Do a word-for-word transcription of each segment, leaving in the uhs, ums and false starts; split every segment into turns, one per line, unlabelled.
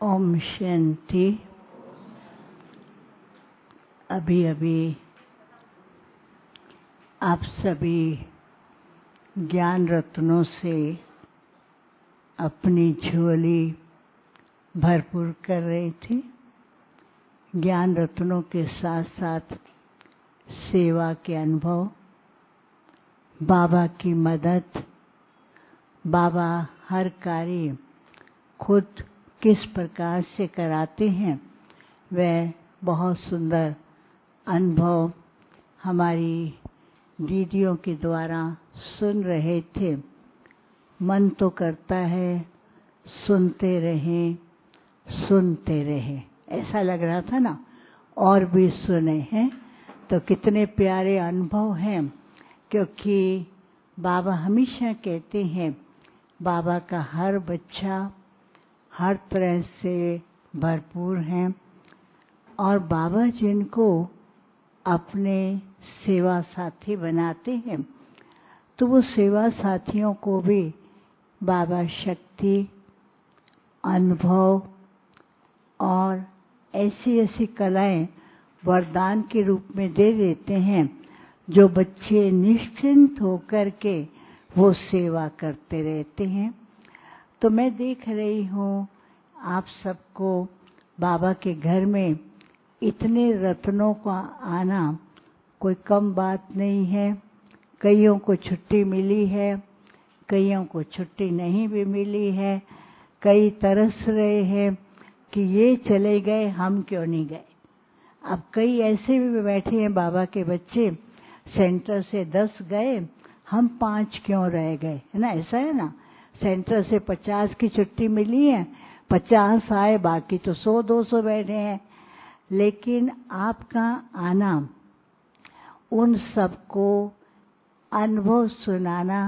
ओम शांति। अभी अभी आप सभी ज्ञान रत्नों से अपनी झोली भरपूर कर रहे थे। ज्ञान रत्नों के साथ साथ सेवा के अनुभव, बाबा की मदद, बाबा हर कार्य खुद किस प्रकार से कराते हैं, वह बहुत सुंदर अनुभव हमारी दीदियों के द्वारा सुन रहे थे। मन तो करता है सुनते रहें सुनते रहें, ऐसा लग रहा था ना। और भी सुने हैं तो कितने प्यारे अनुभव हैं, क्योंकि बाबा हमेशा कहते हैं बाबा का हर बच्चा हर तरह से भरपूर है, और बाबा जिनको अपने सेवा साथी बनाते हैं तो वो सेवा साथियों को भी बाबा शक्ति, अनुभव और ऐसी ऐसी कलाएं वरदान के रूप में दे देते हैं, जो बच्चे निश्चिंत होकर के वो सेवा करते रहते हैं। तो मैं देख रही हूँ आप सबको बाबा के घर में इतने रत्नों का आना कोई कम बात नहीं है। कईयों को छुट्टी मिली है, कईयों को छुट्टी नहीं भी मिली है। कई तरस रहे हैं कि ये चले गए, हम क्यों नहीं गए। अब कई ऐसे भी बैठे हैं बाबा के बच्चे, सेंटर से दस गए, हम पाँच क्यों रह गए, है ना। ऐसा है ना, सेंटर से पचास की छुट्टी मिली है, पचास आए, बाकी तो सौ दो सौ बैठे हैं। लेकिन आपका आना उन सबको अनुभव सुनाना,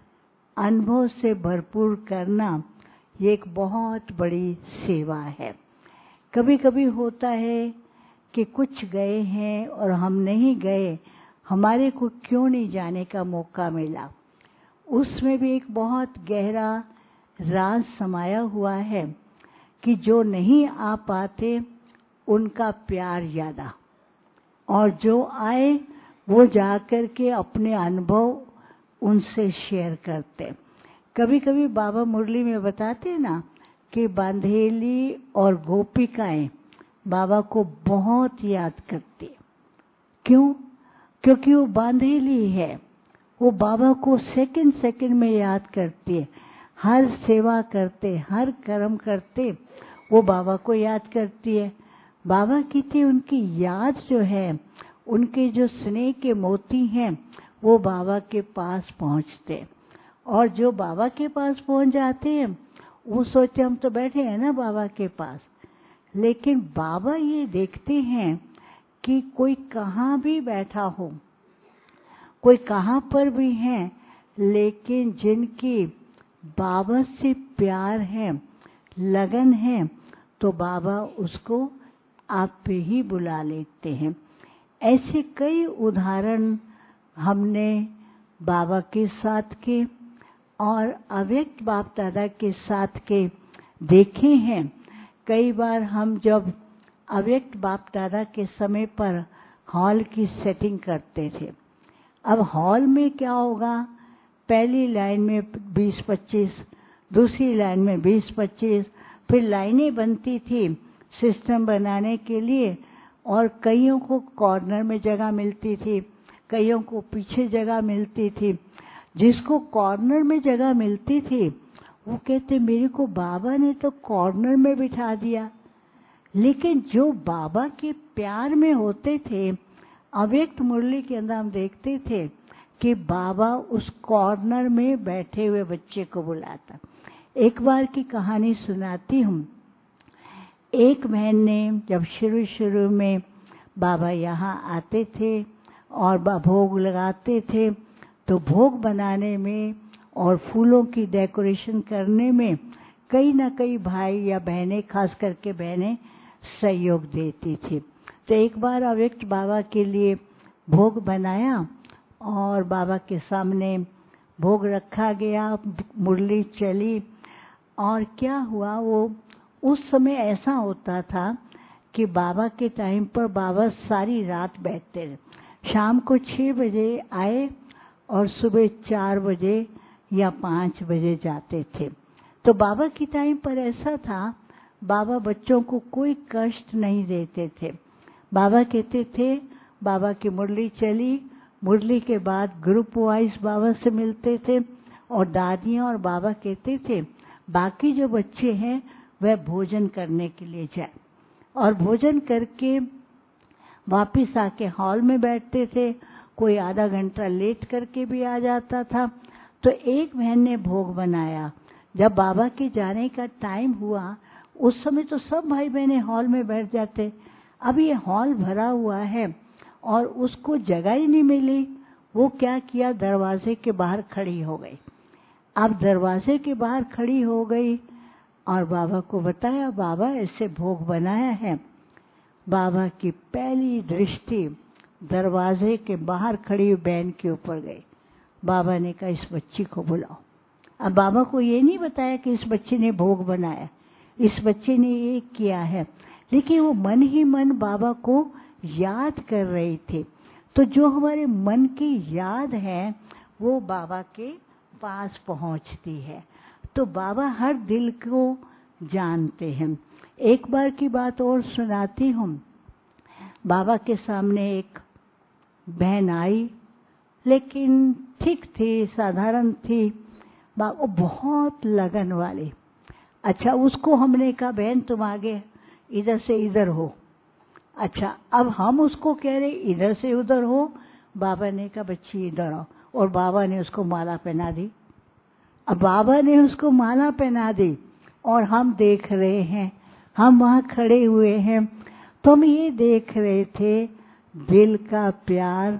अनुभव से भरपूर करना, ये एक बहुत बड़ी सेवा है। कभी कभी होता है कि कुछ गए हैं और हम नहीं गए, हमारे को क्यों नहीं जाने का मौका मिला। उसमें भी एक बहुत गहरा राज समाया हुआ है कि जो नहीं आ पाते उनका प्यार ज़्यादा, और जो आए वो जाकर के अपने अनुभव उनसे शेयर करते। कभी कभी बाबा मुरली में बताते ना कि बांधेली और गोपिकाएं बाबा को बहुत याद करती है। क्यों? क्योंकि वो बांधेली है, वो बाबा को सेकंड सेकंड में याद करती है। हर सेवा करते, हर कर्म करते वो बाबा को याद करती है। बाबा की थी उनकी याद जो है, उनके जो स्नेह के मोती हैं, वो बाबा के पास पहुंचते। और जो बाबा के पास पहुंच जाते हैं वो सोचते हम तो बैठे हैं ना बाबा के पास, लेकिन बाबा ये देखते हैं कि कोई कहाँ भी बैठा हो, कोई कहाँ पर भी हैं, लेकिन जिनकी बाबा से प्यार है, लगन है, तो बाबा उसको आप पे ही बुला लेते हैं। ऐसे कई उदाहरण हमने बाबा के साथ के और अव्यक्त बाप दादा के साथ के देखे हैं। कई बार हम जब अव्यक्त बाप दादा के समय पर हॉल की सेटिंग करते थे, अब हॉल में क्या होगा, पहली लाइन में बीस पच्चीस, दूसरी लाइन में बीस पच्चीस, फिर लाइनें बनती थी सिस्टम बनाने के लिए, और कईयों को कॉर्नर में जगह मिलती थी, कईयों को पीछे जगह मिलती थी। जिसको कॉर्नर में जगह मिलती थी वो कहते मेरे को बाबा ने तो कॉर्नर में बिठा दिया। लेकिन जो बाबा के प्यार में होते थे, अव्यक्त मुरली के अंदर हम देखते थे कि बाबा उस कॉर्नर में बैठे हुए बच्चे को बुलाता। एक बार की कहानी सुनाती हूँ। एक बहन ने जब शुरू शुरू में बाबा यहाँ आते थे और भोग लगाते थे, तो भोग बनाने में और फूलों की डेकोरेशन करने में कई ना कई भाई या बहनें, खास करके बहनें, सहयोग देती थी। तो एक बार अव्यक्त बाबा के लिए भोग बनाया और बाबा के सामने भोग रखा गया, मुरली चली, और क्या हुआ, वो उस समय ऐसा होता था कि बाबा के टाइम पर बाबा सारी रात बैठते थे। शाम को छः बजे आए और सुबह चार बजे या पाँच बजे जाते थे। तो बाबा के टाइम पर ऐसा था, बाबा बच्चों को कोई कष्ट नहीं देते थे। बाबा कहते थे, बाबा की मुरली चली, मुरली के बाद ग्रुप वाइज बाबा से मिलते थे और दादियाँ और बाबा कहते थे बाकी जो बच्चे हैं वह भोजन करने के लिए जाए, और भोजन करके वापस आके हॉल में बैठते थे। कोई आधा घंटा लेट करके भी आ जाता था। तो एक बहन ने भोग बनाया। जब बाबा के जाने का टाइम हुआ उस समय तो सब भाई बहनें हॉल में बैठ जाते। अब ये हॉल भरा हुआ है और उसको जगह ही नहीं मिली। वो क्या किया, दरवाजे के बाहर खड़ी हो गई। अब दरवाजे के बाहर खड़ी हो गई और बाबा को बताया, बाबा ऐसे भोग बनाया है। बाबा की पहली दृष्टि दरवाजे के बाहर खड़ी बहन के ऊपर गई। बाबा ने कहा, इस बच्ची को बुलाओ। अब बाबा को ये नहीं बताया कि इस बच्चे ने भोग बनाया, इस बच्चे ने ये किया है, लेकिन वो मन ही मन बाबा को याद कर रही थी। तो जो हमारे मन की याद है वो बाबा के पास पहुंचती है। तो बाबा हर दिल को जानते हैं। एक बार की बात और सुनाती हूँ। बाबा के सामने एक बहन आई, लेकिन ठीक थी, साधारण थी, बाबा बहुत लगन वाली। अच्छा, उसको हमने कहा, बहन तुम आगे इधर से इधर हो। अच्छा, अब हम उसको कह रहे इधर से उधर हो। बाबा ने कहा, बच्ची इधर आओ, और बाबा ने उसको माला पहना दी। अब बाबा ने उसको माला पहना दी और हम देख रहे हैं, हम वहाँ खड़े हुए हैं। तो हम ये देख रहे थे, दिल का प्यार,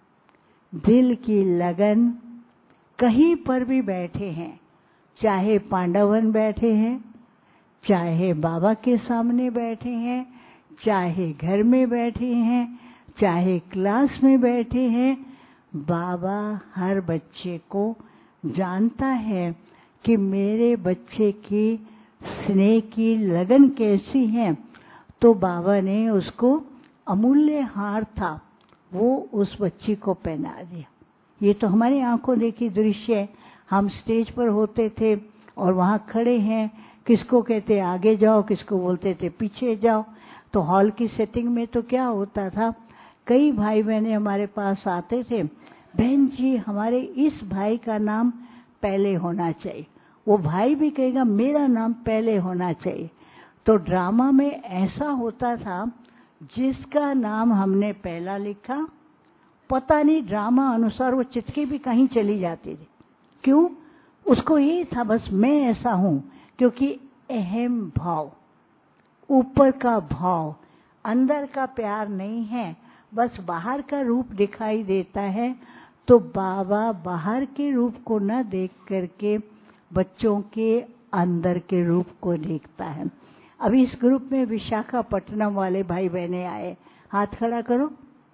दिल की लगन। कहीं पर भी बैठे हैं, चाहे पांडवन बैठे हैं, चाहे बाबा के सामने बैठे हैं, चाहे घर में बैठे हैं, चाहे क्लास में बैठे हैं, बाबा हर बच्चे को जानता है कि मेरे बच्चे की स्नेह की लगन कैसी है। तो बाबा ने उसको अमूल्य हार था, वो उस बच्ची को पहना दिया। ये तो हमारी आंखों देखी दृश्य है। हम स्टेज पर होते थे और वहाँ खड़े हैं, किसको कहते आगे जाओ, किसको बोलते थे पीछे जाओ। तो हॉल की सेटिंग में तो क्या होता था, कई भाई बहनें हमारे पास आते थे, बहन जी हमारे इस भाई का नाम पहले होना चाहिए। वो भाई भी कहेगा मेरा नाम पहले होना चाहिए। तो ड्रामा में ऐसा होता था, जिसका नाम हमने पहला लिखा, पता नहीं ड्रामा अनुसार वो चिटकी भी कहीं चली जाती थी। क्यों? उसको ये था बस मैं ऐसा हूँ, क्योंकि अहम भाव, ऊपर का भाव, अंदर का प्यार नहीं है, बस बाहर का रूप दिखाई देता है। तो बाबा बाहर के रूप को न देख करके बच्चों के अंदर के रूप को देखता है। अभी इस ग्रुप में विशाखापट्टनम वाले भाई बहने आए, हाथ खड़ा करो।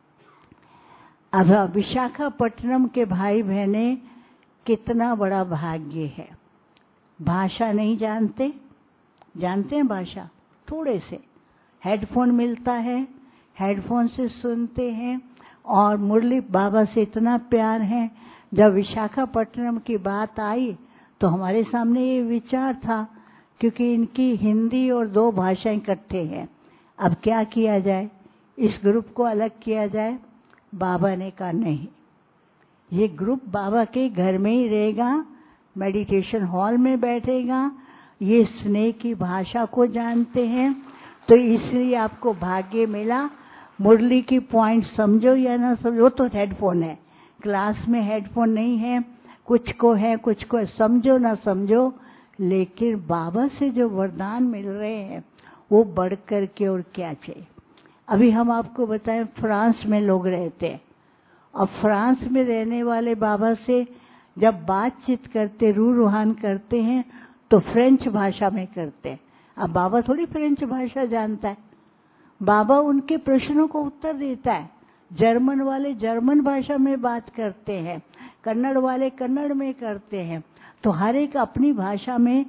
अब विशाखापट्टनम के भाई बहने, कितना बड़ा भाग्य है। भाषा नहीं जानते, जानते हैं भाषा थोड़े से, हेडफोन मिलता है, हेडफोन से सुनते हैं, और मुरली बाबा से इतना प्यार है। जब विशाखापट्टनम की बात आई तो हमारे सामने ये विचार था, क्योंकि इनकी हिंदी और दो भाषाएं इकट्ठे हैं। अब क्या किया जाए, इस ग्रुप को अलग किया जाए। बाबा ने कहा नहीं, ये ग्रुप बाबा के घर में ही रहेगा, मेडिटेशन हॉल में बैठेगा। ये स्नेह की भाषा को जानते हैं, तो इसलिए आपको भाग्य मिला। मुरली की पॉइंट समझो या ना समझो, तो हेडफोन है, क्लास में हेडफोन नहीं है, कुछ को है कुछ को है, समझो ना समझो, लेकिन बाबा से जो वरदान मिल रहे हैं वो बढ़ कर के और क्या चाहिए। अभी हम आपको बताएं, फ्रांस में लोग रहते हैं, और फ्रांस में रहने वाले बाबा से जब बातचीत करते, रू रूहान करते हैं, तो फ्रेंच भाषा में करते हैं। अब बाबा थोड़ी फ्रेंच भाषा जानता है, बाबा उनके प्रश्नों को उत्तर देता है। जर्मन वाले जर्मन भाषा में बात करते हैं, कन्नड़ वाले कन्नड़ में करते हैं। तो हर एक अपनी भाषा में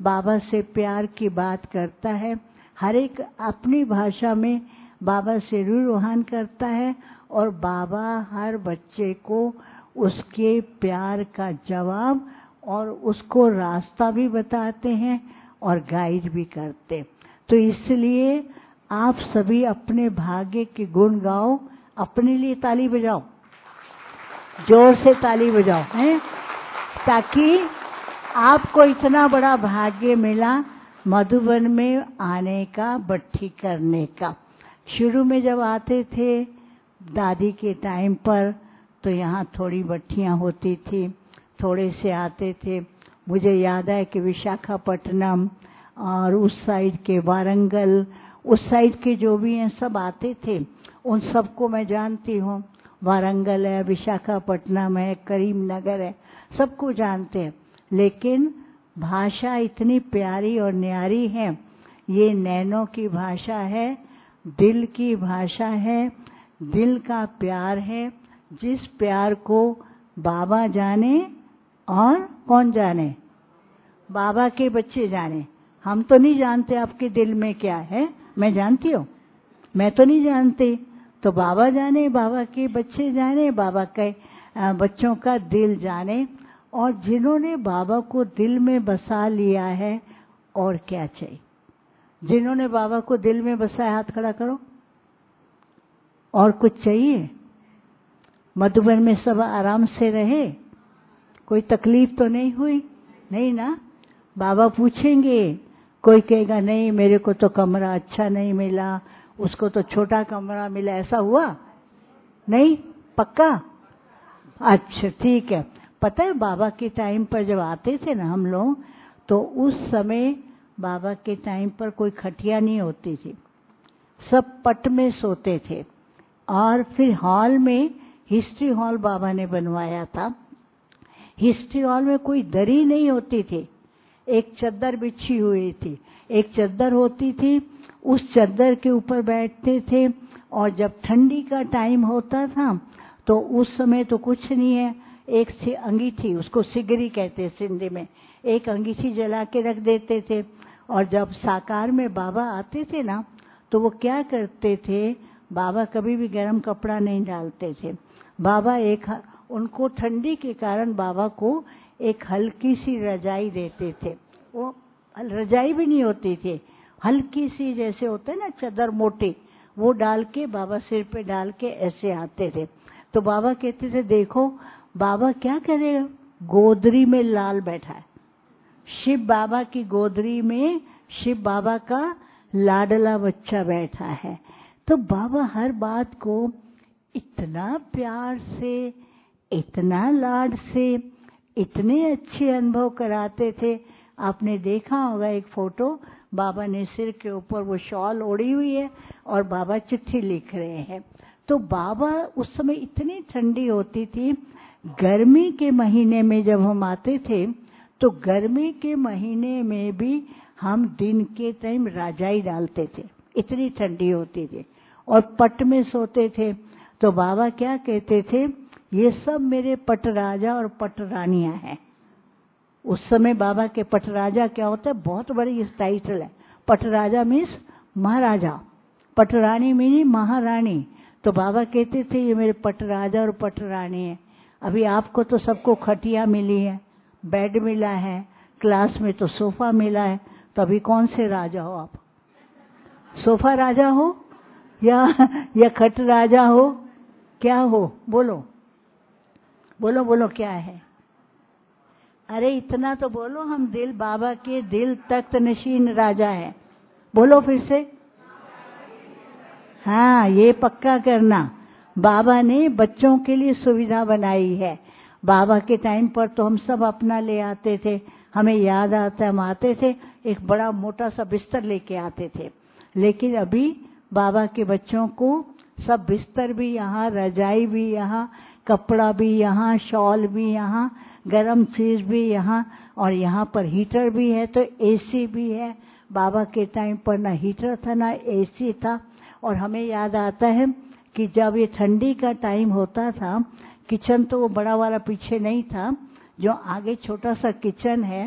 बाबा से प्यार की बात करता है, हर एक अपनी भाषा में बाबा से रूहान करता है और बाबा हर बच्चे को उसके प्यार का जवाब और उसको रास्ता भी बताते हैं और गाइड भी करते। तो इसलिए आप सभी अपने भाग्य के गुण गाओ, अपने लिए ताली बजाओ, जोर से ताली बजाओ, हैं, ताकि आपको इतना बड़ा भाग्य मिला मधुबन में आने का, भट्ठी करने का। शुरू में जब आते थे दादी के टाइम पर तो यहाँ थोड़ी भट्ठियाँ होती थी, थोड़े से आते थे। मुझे याद है कि विशाखापट्टनम और उस साइड के वारंगल, उस साइड के जो भी हैं सब आते थे, उन सबको मैं जानती हूँ। वारंगल है, विशाखापट्टनम है, करीमनगर है, सबको जानते हैं। लेकिन भाषा इतनी प्यारी और न्यारी है, ये नैनों की भाषा है, दिल की भाषा है, दिल का प्यार है, जिस प्यार को बाबा जाने और कौन जाने, बाबा के बच्चे जाने। हम तो नहीं जानते आपके दिल में क्या है, मैं जानती हूँ, मैं तो नहीं जानती, तो बाबा जाने, बाबा के बच्चे जाने, बाबा के बच्चों का दिल जाने। और जिन्होंने बाबा को दिल में बसा लिया है, और क्या चाहिए? जिन्होंने बाबा को दिल में बसाया हाथ खड़ा करो। और कुछ चाहिए? मधुबन में सब आराम से रहे, कोई तकलीफ तो नहीं हुई? नहीं ना? बाबा पूछेंगे, कोई कहेगा नहीं मेरे को तो कमरा अच्छा नहीं मिला, उसको तो छोटा कमरा मिला, ऐसा हुआ? नहीं? पक्का? अच्छा ठीक है। पता है बाबा के टाइम पर जब आते थे ना हम लोग, तो उस समय बाबा के टाइम पर कोई खटिया नहीं होती थी, सब पट में सोते थे। और फिर हॉल में, हिस्ट्री हॉल बाबा ने बनवाया था, हिस्ट्री हॉल में कोई दरी नहीं होती थी, एक चद्दर बिछी हुई थी, एक चद्दर होती थी, उस चद्दर के ऊपर बैठते थे। और जब ठंडी का टाइम होता था तो उस समय तो कुछ नहीं है, एक सी अंगीठी, उसको सिगरी कहते हैं सिंधी में, एक अंगीठी जला के रख देते थे। और जब साकार में बाबा आते थे ना, तो वो क्या करते थे, बाबा कभी भी गर्म कपड़ा नहीं डालते थे। बाबा एक, उनको ठंडी के कारण बाबा को एक हल्की सी रजाई देते थे, वो रजाई भी नहीं होती थी, हल्की सी जैसे होता है ना चादर मोटी, वो डाल के बाबा सिर पे डाल के ऐसे आते थे। तो बाबा कहते थे देखो बाबा क्या करेगा, गोदरी में लाल बैठा है, शिव बाबा की गोदरी में शिव बाबा का लाडला बच्चा बैठा है। तो बाबा हर बात को इतना प्यार से, इतना लाड से, इतने अच्छे अनुभव कराते थे। आपने देखा होगा एक फोटो, बाबा ने सिर के ऊपर वो शॉल ओढ़ी हुई है और बाबा चिट्ठी लिख रहे हैं। तो बाबा उस समय इतनी ठंडी होती थी, गर्मी के महीने में जब हम आते थे तो गर्मी के महीने में भी हम दिन के टाइम रजाई डालते थे, इतनी ठंडी होती थी, और पट में सोते थे। तो बाबा क्या कहते थे, ये सब मेरे पट राजा और पट रानियां हैं। उस समय बाबा के पट राजा क्या होता है, बहुत बड़ी टाइटल है। पट राजा मीन्स महाराजा, पट रानी मीनी महारानी। तो बाबा कहते थे ये मेरे पट राजा और पट रानी है। अभी आपको तो सबको खटिया मिली है, बेड मिला है, क्लास में तो सोफा मिला है, तो अभी कौन से राजा हो आप? सोफा राजा हो या या खट राजा हो, क्या हो? बोलो बोलो बोलो क्या है? अरे इतना तो बोलो, हम दिल बाबा के दिल तख्त नशीन राजा है। बोलो फिर से, हाँ ये पक्का करना। बाबा ने बच्चों के लिए सुविधा बनाई है। बाबा के टाइम पर तो हम सब अपना ले आते थे, हमें याद आता है हम आते थे एक बड़ा मोटा सा बिस्तर लेके आते थे। लेकिन अभी बाबा के बच्चों को सब बिस्तर भी यहाँ, रजाई भी यहाँ, कपड़ा भी यहाँ, शॉल भी यहाँ, गरम चीज भी यहाँ, और यहाँ पर हीटर भी है, तो एसी भी है। बाबा के टाइम पर ना हीटर था ना एसी था। और हमें याद आता है कि जब ये ठंडी का टाइम होता था, किचन तो वो बड़ा वाला पीछे नहीं था, जो आगे छोटा सा किचन है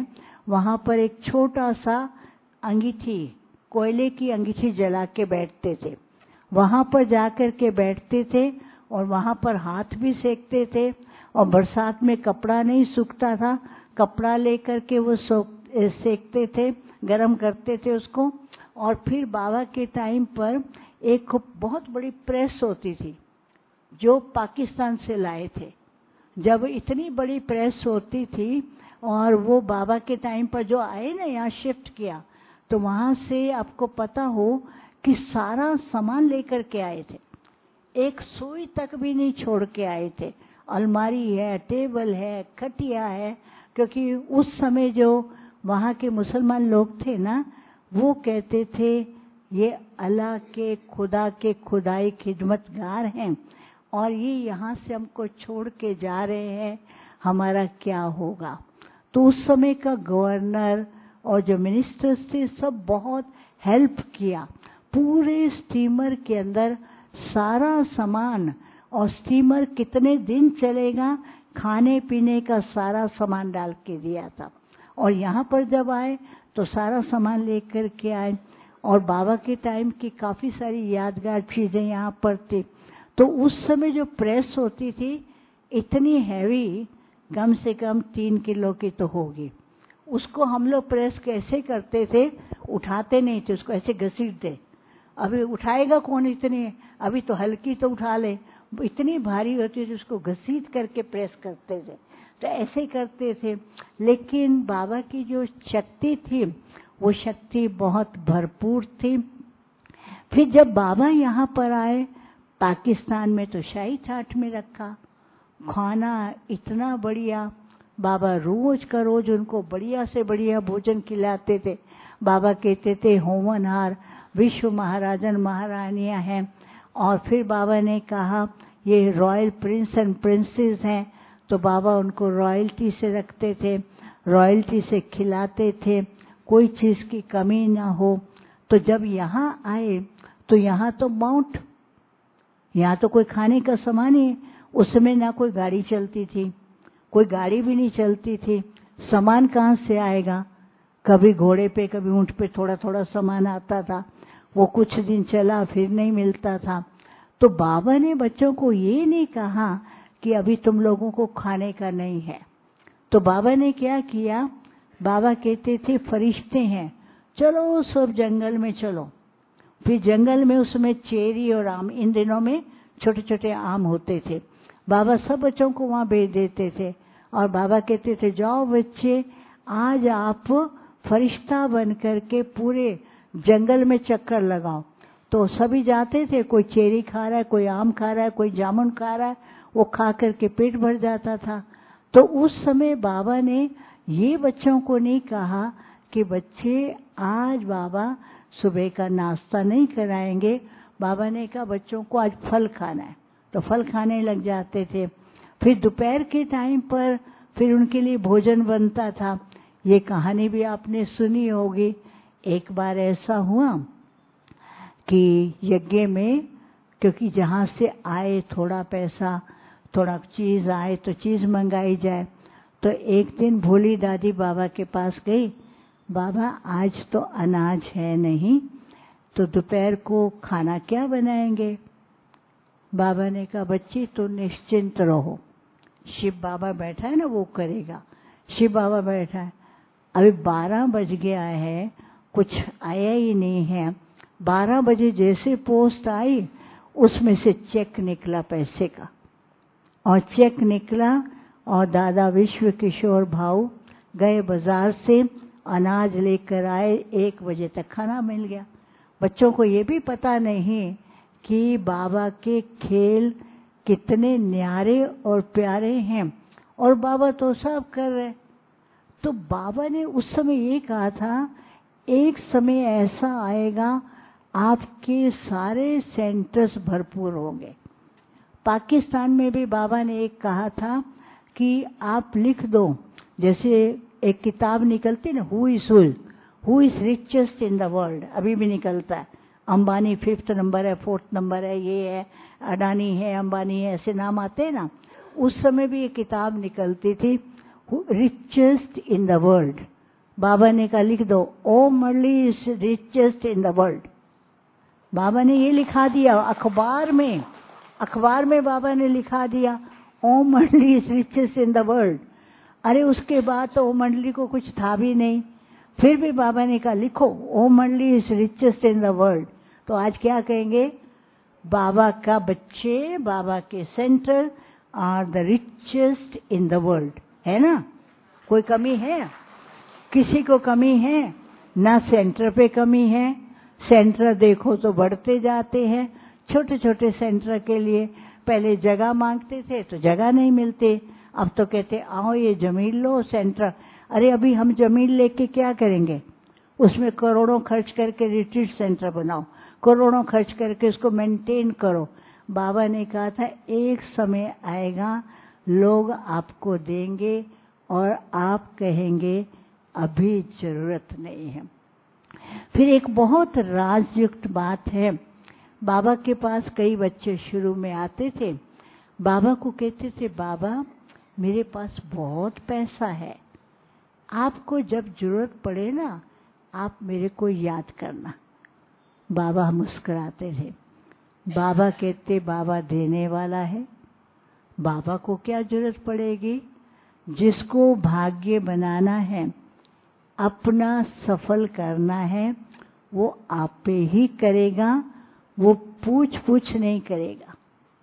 वहाँ पर एक छोटा सा अंगीठी, कोयले की अंगीठी जला के बैठते थे। वहाँ पर जाकर के बैठते थे और वहाँ पर हाथ भी सेकते थे। और बरसात में कपड़ा नहीं सूखता था, कपड़ा लेकर के वो सेकते थे, गरम करते थे उसको। और फिर बाबा के टाइम पर एक बहुत बड़ी प्रेस होती थी जो पाकिस्तान से लाए थे। जब इतनी बड़ी प्रेस होती थी और वो बाबा के टाइम पर जो आए ना, यहाँ शिफ्ट किया, तो वहाँ से आपको पता हो कि सारा सामान लेकर के आए थे, एक सुई तक भी नहीं छोड़ के आए थे। अलमारी है, टेबल है, खटिया है, क्योंकि उस समय जो वहाँ के मुसलमान लोग थे ना, वो कहते थे ये अल्लाह के, खुदा के खुदाई खिदमतगार हैं और ये यहाँ से हमको छोड़ के जा रहे हैं, हमारा क्या होगा। तो उस समय का गवर्नर और जो मिनिस्टर्स थे सब बहुत हेल्प किया। पूरे स्टीमर के अंदर सारा सामान, और स्टीमर कितने दिन चलेगा, खाने पीने का सारा सामान डाल के दिया था। और यहाँ पर जब आए तो सारा सामान लेकर के आए। और बाबा के टाइम की काफ़ी सारी यादगार चीज़ें यहाँ पर थी। तो उस समय जो प्रेस होती थी इतनी हैवी, कम से कम तीन किलो की तो होगी। उसको हम लोग प्रेस कैसे करते थे, उठाते नहीं थे, उसको ऐसे घसीटते। अभी उठाएगा कौन इतनी, अभी तो हल्की तो उठा ले, इतनी भारी होती थी, उसको घसीट करके प्रेस करते थे। तो ऐसे करते थे। लेकिन बाबा की जो शक्ति थी वो शक्ति बहुत भरपूर थी। फिर जब बाबा यहाँ पर आए पाकिस्तान में, तो शाही ठाठ में रखा, खाना इतना बढ़िया, बाबा रोज का रोज उनको बढ़िया से बढ़िया भोजन खिलाते थे। बाबा कहते थे होमनहार विश्व महाराजन महारानियाँ हैं। और फिर बाबा ने कहा ये रॉयल प्रिंस एंड प्रिंसेस हैं, तो बाबा उनको रॉयल्टी से रखते थे, रॉयल्टी से खिलाते थे, कोई चीज़ की कमी ना हो। तो जब यहाँ आए तो यहाँ तो माउंट, यहाँ तो कोई खाने का सामान ही, उस समय ना कोई गाड़ी चलती थी, कोई गाड़ी भी नहीं चलती थी, सामान कहाँ से आएगा। कभी घोड़े पे कभी ऊँट पे थोड़ा थोड़ा सामान आता था, वो कुछ दिन चला फिर नहीं मिलता था। तो बाबा ने बच्चों को ये नहीं कहा कि अभी तुम लोगों को खाने का नहीं है। तो बाबा ने क्या किया, बाबा कहते थे फरिश्ते हैं, चलो सब जंगल में चलो। फिर जंगल में उसमें चेरी और आम, इन दिनों में छोटे छोटे आम होते थे, बाबा सब बच्चों को वहाँ भेज देते थे। और बाबा कहते थे जाओ बच्चे, आज आप फरिश्ता बन करके पूरे जंगल में चक्कर लगाओ। तो सभी जाते थे, कोई चेरी खा रहा है, कोई आम खा रहा है, कोई जामुन खा रहा है, वो खा करके पेट भर जाता था। तो उस समय बाबा ने ये बच्चों को नहीं कहा कि बच्चे आज बाबा सुबह का नाश्ता नहीं कराएंगे। बाबा ने कहा बच्चों को आज फल खाना है, तो फल खाने लग जाते थे। फिर दोपहर के टाइम पर फिर उनके लिए भोजन बनता था। ये कहानी भी आपने सुनी होगी। एक बार ऐसा हुआ कि यज्ञ में, क्योंकि जहाँ से आए थोड़ा पैसा, थोड़ा चीज़ आए तो चीज़ मंगाई जाए। तो एक दिन भोली दादी बाबा के पास गई, बाबा आज तो अनाज है नहीं, तो दोपहर को खाना क्या बनाएंगे। बाबा ने कहा बच्ची तो निश्चिंत रहो, शिव बाबा बैठा है ना वो करेगा। शिव बाबा बैठा है। अभी बारह बज गया है, कुछ आया ही नहीं है। बारह बजे जैसे पोस्ट आई उसमें से चेक निकला पैसे का, और चेक निकला और दादा विश्व किशोर भाऊ गए बाजार से, अनाज लेकर आए, एक बजे तक खाना मिल गया। बच्चों को ये भी पता नहीं कि बाबा के खेल कितने न्यारे और प्यारे हैं, और बाबा तो सब कर रहे। तो बाबा ने उस समय ये कहा था एक समय ऐसा आएगा आपके सारे सेंटर्स भरपूर होंगे। पाकिस्तान में भी बाबा ने एक कहा था कि आप लिख दो, जैसे एक किताब निकलती ना, who is who is richest in the world, अभी भी निकलता है। अंबानी फिफ्थ नंबर है, फोर्थ नंबर है, ये है, अडानी है, अंबानी है, ऐसे नाम आते हैं ना। उस समय भी एक किताब निकलती थी रिचेस्ट इन द वर्ल्ड। बाबा ने कहा लिख दो, Om Murli is richest in the world. बाबा ने ये लिखा दिया अखबार में, अखबार में बाबा ने लिखा दिया Om Murli is richest in the world. अरे उसके बाद तो ओम मुरली को कुछ था भी नहीं, फिर भी बाबा ने कहा लिखो Om Murli is richest in the world. तो आज क्या कहेंगे, बाबा का बच्चे, बाबा के centre are the richest in the world, है ना? कोई कमी है? किसी को कमी है? ना सेंटर पे कमी है। सेंटर देखो तो बढ़ते जाते हैं। छोटे छोटे सेंटर के लिए पहले जगह मांगते थे तो जगह नहीं मिलती, अब तो कहते आओ ये जमीन लो सेंटर। अरे अभी हम जमीन लेके क्या करेंगे? उसमें करोड़ों खर्च करके रिट्रीट सेंटर बनाओ, करोड़ों खर्च करके उसको मेंटेन करो। बाबा ने कहा था एक समय आएगा लोग आपको देंगे और आप कहेंगे अभी जरूरत नहीं है। फिर एक बहुत राजयुक्त बात है, बाबा के पास कई बच्चे शुरू में आते थे, बाबा को कहते थे बाबा मेरे पास बहुत पैसा है, आपको जब जरूरत पड़े ना आप मेरे को याद करना। बाबा मुस्कुराते थे। बाबा कहते बाबा देने वाला है, बाबा को क्या जरूरत पड़ेगी? जिसको भाग्य बनाना है, अपना सफल करना है, वो आपे ही करेगा, वो पूछ पूछ नहीं करेगा।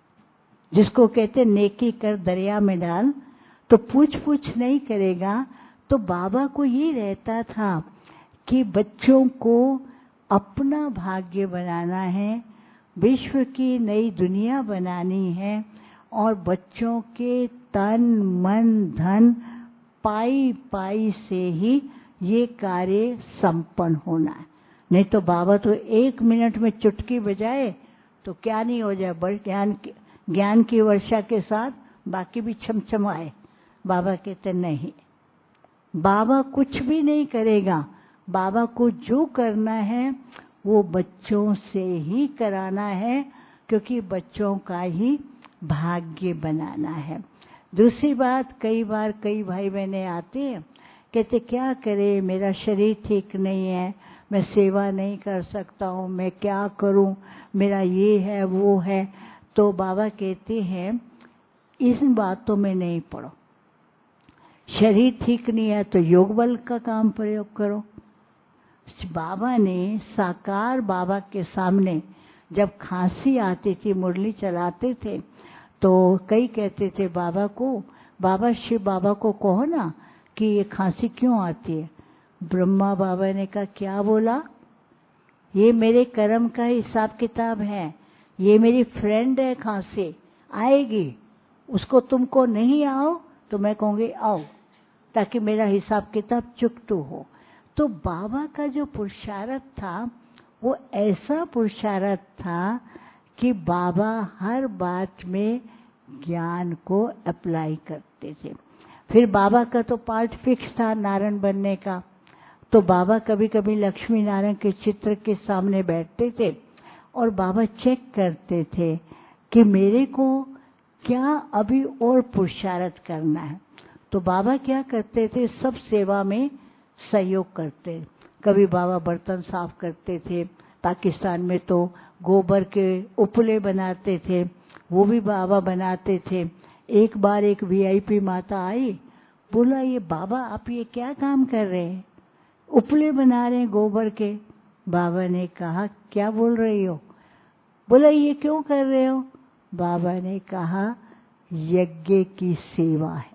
जिसको कहते नेकी कर दरिया में डाल, तो पूछ पूछ नहीं करेगा। तो बाबा को ये रहता था कि बच्चों को अपना भाग्य बनाना है, विश्व की नई दुनिया बनानी है और बच्चों के तन मन धन पाई पाई से ही ये कार्य संपन्न होना है। नहीं तो बाबा तो एक मिनट में चुटकी बजाए तो क्या नहीं हो जाए, बड़े ज्ञान ज्ञान की वर्षा के साथ बाकी भी छमछमाए। बाबा कहते नहीं, बाबा कुछ भी नहीं करेगा, बाबा को जो करना है वो बच्चों से ही कराना है, क्योंकि बच्चों का ही भाग्य बनाना है। दूसरी बात, कई बार कई भाई बहने आते हैं कहते क्या करे, मेरा शरीर ठीक नहीं है, मैं सेवा नहीं कर सकता हूँ, मैं क्या करूँ, मेरा ये है वो है। तो बाबा कहते हैं इन बातों में नहीं पड़ो, शरीर ठीक नहीं है तो योग बल का काम प्रयोग करो। बाबा ने साकार बाबा के सामने जब खांसी आती थी, मुरली चलाते थे, तो कई कहते थे बाबा को, बाबा शिव बाबा को कहो ना कि ये खांसी क्यों आती है। ब्रह्मा बाबा ने कहा क्या बोला, ये मेरे कर्म का हिसाब किताब है, ये मेरी फ्रेंड है, खांसी आएगी, उसको तुमको नहीं आओ तो मैं कहूँगी आओ, ताकि मेरा हिसाब किताब चुकतू हो। तो बाबा का जो पुरुषार्थ था वो ऐसा पुरुषार्थ था कि बाबा हर बात में ज्ञान को अप्लाई करते थे। फिर बाबा का तो पार्ट फिक्स था नारायण बनने का, तो बाबा कभी कभी लक्ष्मी नारायण के चित्र के सामने बैठते थे और बाबा चेक करते थे कि मेरे को क्या अभी और पुरुषार्थ करना है। तो बाबा क्या करते थे, सब सेवा में सहयोग करते। कभी बाबा बर्तन साफ करते थे, पाकिस्तान में तो गोबर के उपले बनाते थे, वो भी बाबा बनाते थे। एक बार एक वीआईपी माता आई, बोला ये बाबा आप ये क्या काम कर रहे हैं, उपले बना रहे हैं गोबर के। बाबा ने कहा क्या बोल रही हो, बोला ये क्यों कर रहे हो। बाबा ने कहा यज्ञ की सेवा है,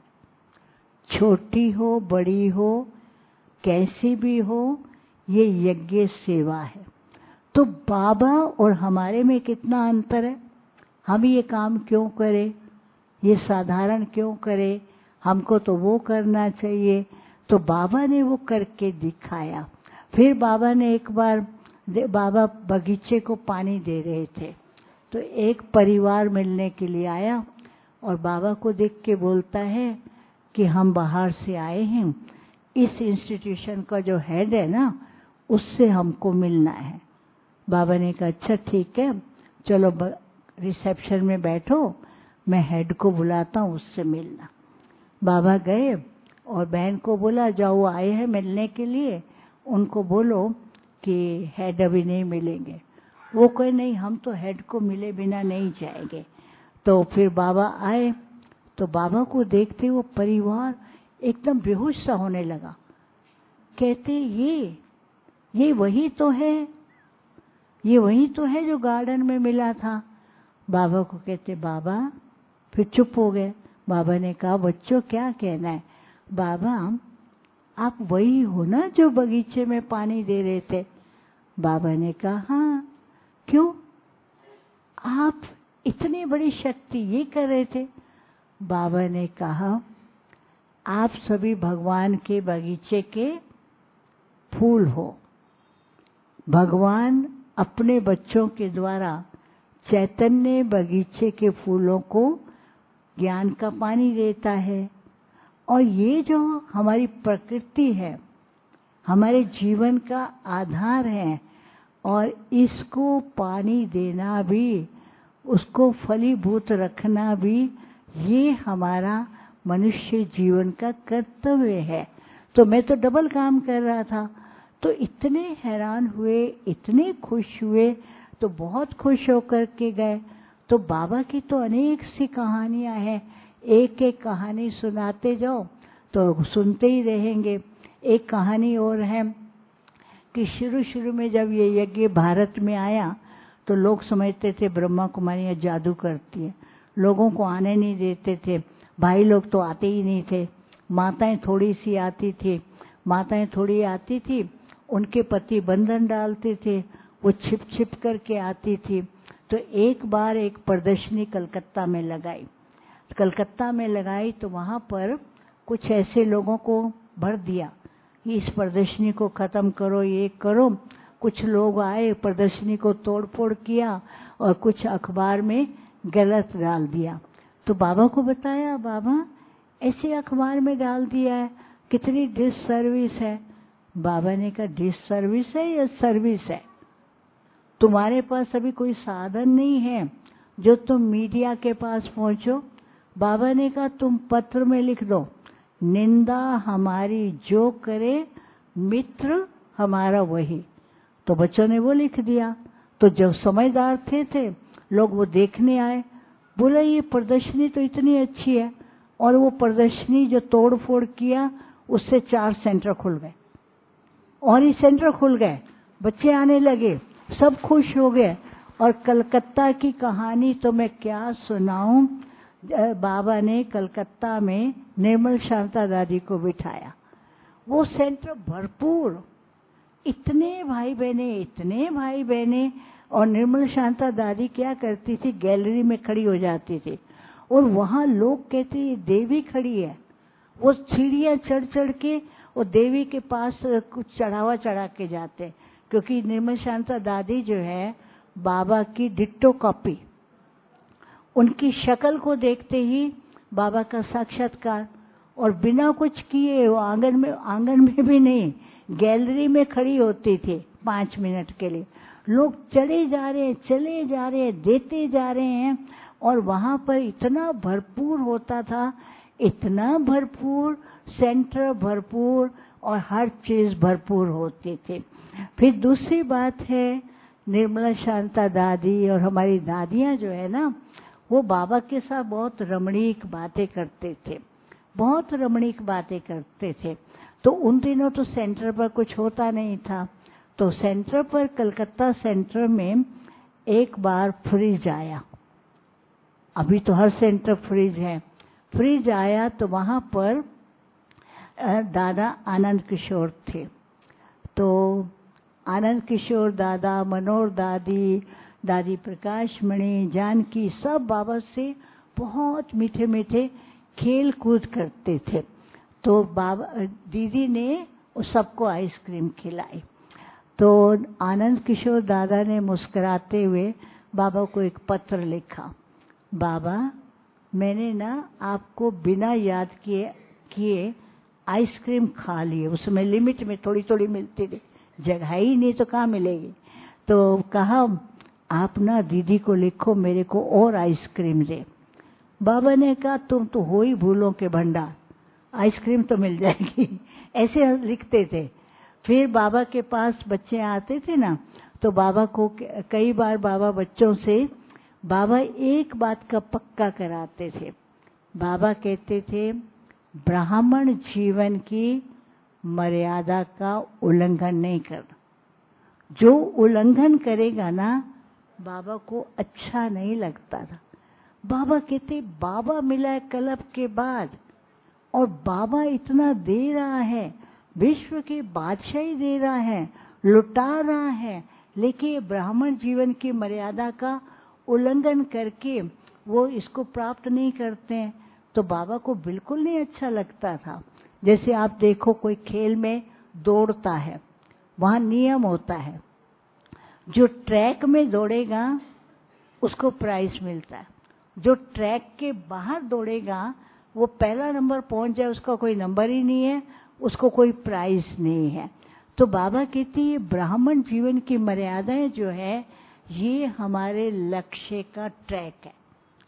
छोटी हो बड़ी हो कैसी भी हो, ये यज्ञ सेवा है। तो बाबा और हमारे में कितना अंतर है, हम ये काम क्यों करें, ये साधारण क्यों करें, हमको तो वो करना चाहिए। तो बाबा ने वो करके दिखाया। फिर बाबा ने एक बार, बाबा बगीचे को पानी दे रहे थे, तो एक परिवार मिलने के लिए आया और बाबा को देख के बोलता है कि हम बाहर से आए हैं, इस इंस्टीट्यूशन का जो हेड है ना उससे हमको मिलना है। बाबा ने कहा अच्छा ठीक है, चलो रिसेप्शन में बैठो, मैं हेड को बुलाता हूँ, उससे मिलना। बाबा गए और बहन को बोला जाओ वो आए हैं मिलने के लिए, उनको बोलो कि हेड अभी नहीं मिलेंगे। वो कहे नहीं हम तो हेड को मिले बिना नहीं जाएंगे। तो फिर बाबा आए, तो बाबा को देखते वो परिवार एकदम बेहोश सा होने लगा। कहते ये ये वही तो है, ये वही तो है जो गार्डन में मिला था। बाबा को कहते बाबा, फिर चुप हो गए। बाबा ने कहा बच्चों क्या कहना है? बाबा आप वही हो ना जो बगीचे में पानी दे रहे थे? बाबा ने कहा हाँ। क्यों? आप इतनी बड़ी शक्ति ये कर रहे थे? बाबा ने कहा आप सभी भगवान के बगीचे के फूल हो। भगवान अपने बच्चों के द्वारा चैतन्य बगीचे के फूलों को ज्ञान का पानी देता है। और ये जो हमारी प्रकृति है, हमारे जीवन का आधार है, और इसको पानी देना भी, उसको फलीभूत रखना भी, ये हमारा मनुष्य जीवन का कर्तव्य है। तो मैं तो डबल काम कर रहा था। तो इतने हैरान हुए, इतने खुश हुए, तो बहुत खुश होकर के गए। तो बाबा की तो अनेक सी कहानियां हैं, एक एक कहानी सुनाते जाओ तो सुनते ही रहेंगे। एक कहानी और है कि शुरू शुरू में जब ये यज्ञ भारत में आया तो लोग समझते थे ब्रह्मा कुमारियाँ जादू करती है, लोगों को आने नहीं देते थे। भाई लोग तो आते ही नहीं थे, माताएं थोड़ी सी आती थी, माताएं थोड़ी आती थी, उनके पति बंधन डालते थे, वो छिप छिप करके आती थी। तो एक बार एक प्रदर्शनी कलकत्ता में लगाई, कलकत्ता में लगाई तो वहाँ पर कुछ ऐसे लोगों को भर दिया कि इस प्रदर्शनी को ख़त्म करो, ये करो। कुछ लोग आए, प्रदर्शनी को तोड़ फोड़ किया और कुछ अखबार में गलत डाल दिया। तो बाबा को बताया, बाबा ऐसे अखबार में डाल दिया है, कितनी डिससर्विस है। बाबा ने कहा डिससर्विस है या सर्विस है? तुम्हारे पास अभी कोई साधन नहीं है जो तुम मीडिया के पास पहुंचो। बाबा ने कहा तुम पत्र में लिख दो, निंदा हमारी जो करे मित्र हमारा वही। तो बच्चों ने वो लिख दिया। तो जब समझदार थे थे लोग वो देखने आए, बोला ये प्रदर्शनी तो इतनी अच्छी है, और वो प्रदर्शनी जो तोड़ फोड़ किया उससे चार सेंटर खुल गए, और ही सेंटर खुल गए, बच्चे आने लगे, सब खुश हो गए। और कलकत्ता की कहानी तो मैं क्या सुनाऊं। बाबा ने कलकत्ता में निर्मल शांता दादी को बिठाया, वो सेंटर भरपूर, इतने भाई बहने, इतने भाई बहने। और निर्मल शांता दादी क्या करती थी, गैलरी में खड़ी हो जाती थी, और वहाँ लोग कहते ये देवी खड़ी है। वो सीढ़ियाँ चढ़ चढ़ के वो देवी के पास कुछ चढ़ावा चढ़ा के जाते, क्योंकि निर्मल शांता दादी जो है बाबा की डिट्टो कॉपी, उनकी शक्ल को देखते ही बाबा का साक्षात्कार। और बिना कुछ किए वो आंगन में आंगन में भी नहीं, गैलरी में खड़ी होती थी पाँच मिनट के लिए। लोग चले जा रहे हैं, चले जा रहे हैं, देते जा रहे हैं, और वहाँ पर इतना भरपूर होता था, इतना भरपूर, सेंटर भरपूर, और हर चीज़ भरपूर होती थी। फिर दूसरी बात है, निर्मला शांता दादी और हमारी दादियाँ जो है ना, वो बाबा के साथ बहुत रमणीक बातें करते थे, बहुत रमणीक बातें करते थे। तो उन दिनों तो सेंटर पर कुछ होता नहीं था, तो सेंटर पर, कलकत्ता सेंटर में एक बार फ्रिज आया। अभी तो हर सेंटर फ्रिज है। फ्रिज आया तो वहाँ पर दादा आनंद किशोर थे। तो आनंद किशोर दादा, मनोहर दादी, दादी प्रकाश मणि, जानकी, सब बाबा से बहुत मीठे मीठे खेल कूद करते थे। तो बाबा दीदी ने उस सबको आइसक्रीम खिलाई। तो आनंद किशोर दादा ने मुस्कुराते हुए बाबा को एक पत्र लिखा, बाबा मैंने ना आपको बिना याद किए किए आइसक्रीम खा ली है। उसमें लिमिट में थोड़ी थोड़ी मिलती थी, जगह ही नहीं तो कहाँ मिलेगी। तो कहा आप ना दीदी को लिखो मेरे को और आइसक्रीम दे। बाबा ने कहा तुम तो हो ही भूलों के भंडार, आइसक्रीम तो मिल जाएगी, ऐसे लिखते थे। फिर बाबा के पास बच्चे आते थे ना, तो बाबा को कई बार बाबा बच्चों से बाबा एक बात का पक्का कराते थे। बाबा कहते थे ब्राह्मण जीवन की मर्यादा का उल्लंघन नहीं करना। जो उल्लंघन करेगा ना, बाबा को अच्छा नहीं लगता था। बाबा कहते बाबा मिला है क्लब के बाद, और बाबा इतना दे रहा है, विश्व की बादशाही दे रहा है, लुटा रहा है, लेकिन ये ब्राह्मण जीवन की मर्यादा का उल्लंघन करके वो इसको प्राप्त नहीं करते हैं, तो बाबा को बिल्कुल नहीं अच्छा लगता था। जैसे आप देखो कोई खेल में दौड़ता है, वहाँ नियम होता है, जो ट्रैक में दौड़ेगा उसको प्राइज मिलता है, जो ट्रैक के बाहर दौड़ेगा वो पहला नंबर पहुंच जाए उसका कोई नंबर ही नहीं है, उसको कोई प्राइज नहीं है। तो बाबा कहते हैं ब्राह्मण जीवन की मर्यादाएं जो है ये हमारे लक्ष्य का ट्रैक है,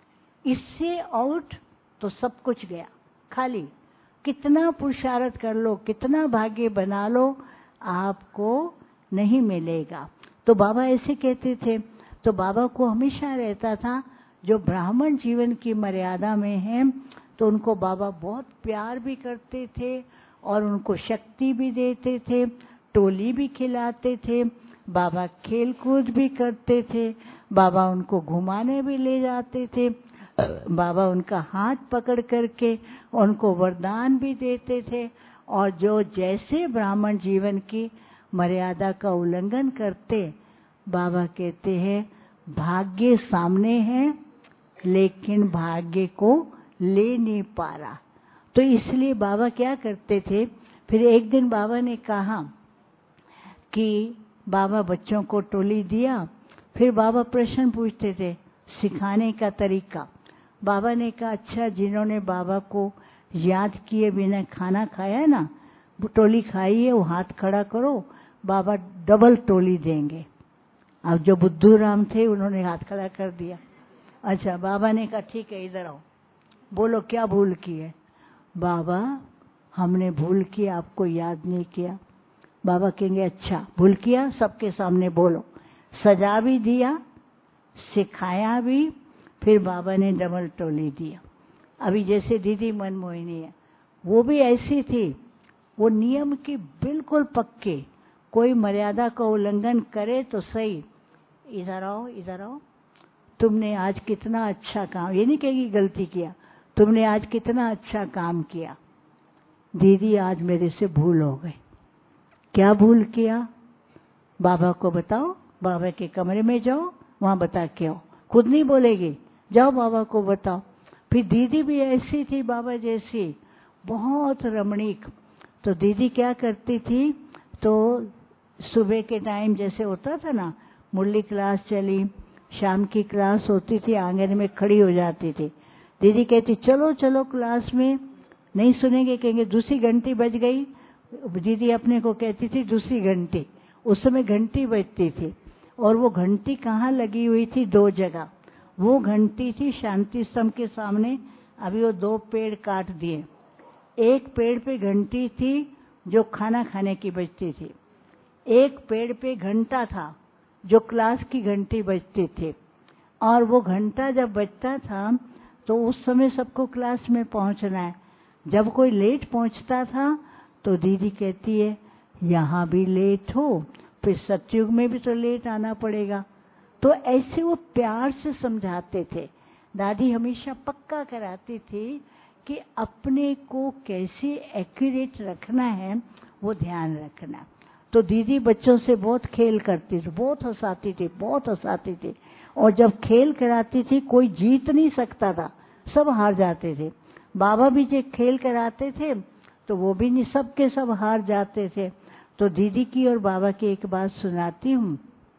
इससे आउट तो सब कुछ गया, खाली कितना पुरुषार्थ कर लो, कितना भाग्य बना लो, आपको नहीं मिलेगा। तो बाबा ऐसे कहते थे। तो बाबा को हमेशा रहता था जो ब्राह्मण जीवन की मर्यादा में है, तो उनको बाबा बहुत प्यार भी करते थे और उनको शक्ति भी देते थे, टोली भी खिलाते थे, बाबा खेल कूद भी करते थे, बाबा उनको घुमाने भी ले जाते थे, बाबा उनका हाथ पकड़ करके उनको वरदान भी देते थे। और जो जैसे ब्राह्मण जीवन की मर्यादा का उल्लंघन करते, बाबा कहते हैं भाग्य सामने है लेकिन भाग्य को ले नहीं पा रहा। तो इसलिए बाबा क्या करते थे, फिर एक दिन बाबा ने कहा कि बाबा बच्चों को टोली दिया, फिर बाबा प्रश्न पूछते थे सिखाने का तरीका। बाबा ने कहा अच्छा, जिन्होंने बाबा को याद किए बिना खाना खाया ना, वो टोली खाई है, वो हाथ खड़ा करो, बाबा डबल टोली देंगे। अब जो बुद्धू राम थे उन्होंने हाथ खड़ा कर दिया। अच्छा, बाबा ने कहा ठीक है, इधर आओ, बोलो क्या भूल की है। बाबा हमने भूल की, आपको याद नहीं किया। बाबा कहेंगे अच्छा भूल किया, सबके सामने बोलो। सजा भी दिया, सिखाया भी, फिर बाबा ने डबल टोली दिया। अभी जैसे दीदी मनमोहिनी है, वो भी ऐसी थी, वो नियम की बिल्कुल पक्के, कोई मर्यादा का उल्लंघन करे तो सही, इधर आओ इधर आओ, तुमने आज कितना अच्छा काम, ये नहीं कहेगी गलती किया, तुमने आज कितना अच्छा काम किया। दीदी आज मेरे से भूल हो गई। क्या भूल किया? बाबा को बताओ, बाबा के कमरे में जाओ, वहां बता के आओ। खुद नहीं बोलेगी, जाओ बाबा को बताओ। फिर दीदी भी ऐसी थी बाबा जैसी, बहुत रमणीक। तो दीदी क्या करती थी, तो सुबह के टाइम जैसे होता था ना, मुरली क्लास चली, शाम की क्लास होती थी, आंगन में खड़ी हो जाती थी। दीदी कहती चलो चलो क्लास में, नहीं सुनेंगे, कहेंगे दूसरी घंटी बज गई। दीदी अपने को कहती थी दूसरी घंटी, उस समय घंटी बजती थी, और वो घंटी कहाँ लगी हुई थी, दो जगह। वो घंटी थी शांति स्तंभ के सामने, अभी वो दो पेड़ काट दिए। एक पेड़ पे घंटी थी जो खाना खाने की बजती थी, एक पेड़ पे घंटा था जो क्लास की घंटी बजती थी। और वो घंटा जब बजता था तो उस समय सबको क्लास में पहुंचना है। जब कोई लेट पहुंचता था तो दीदी कहती है यहाँ भी लेट हो, फिर सतयुग में भी तो लेट आना पड़ेगा। तो ऐसे वो प्यार से समझाते थे। दादी हमेशा पक्का कराती थी कि अपने को कैसे एक्यूरेट रखना है, वो ध्यान रखना। तो दीदी बच्चों से बहुत खेल करती थी, बहुत हंसाती थी, बहुत हंसाती थी। और जब खेल कराती थी कोई जीत नहीं सकता था, सब हार जाते थे। बाबा भी जब खेल कराते थे तो वो भी नहीं, सब के सब हार जाते थे। तो दीदी की और बाबा की एक बात सुनाती हूँ।